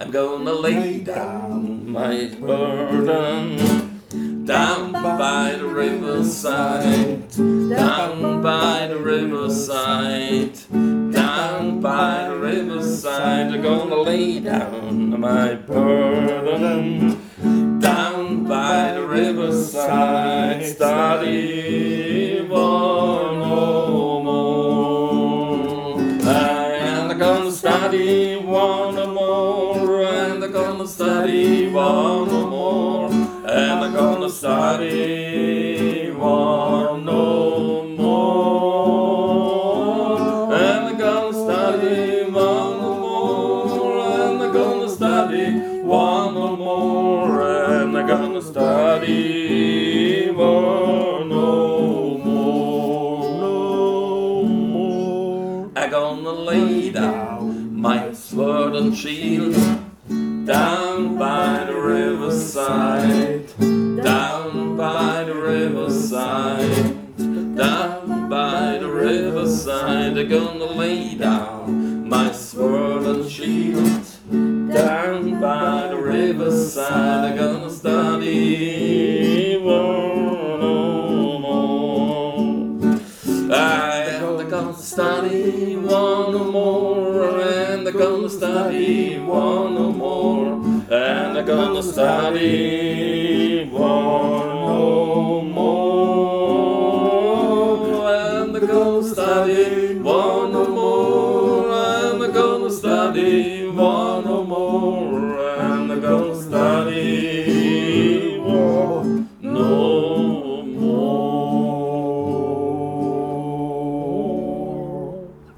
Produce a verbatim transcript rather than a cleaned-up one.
I'm gonna lay down my burden down by the riverside, down by the riverside, down by the riverside. I'm gonna lay down my burden down by the riverside. Study for no more. And I'm gonna study one more, and I'm gonna study one more, and I'm gonna study one no more, and I'm gonna study one no more, and I'm gonna study one no more, and I'm gonna study one no more, no more. I'm gonna lay down my sword and shield down by the riverside, down by the riverside, down by the riverside. I'm gonna lay down my sword and shield down by the riverside. I'm gonna study one no more. I'm gonna study one no more, and I'm gonna study one no more, and I'm gonna study one no more, and I'm gonna study one no more, and I'm gonna study one no more.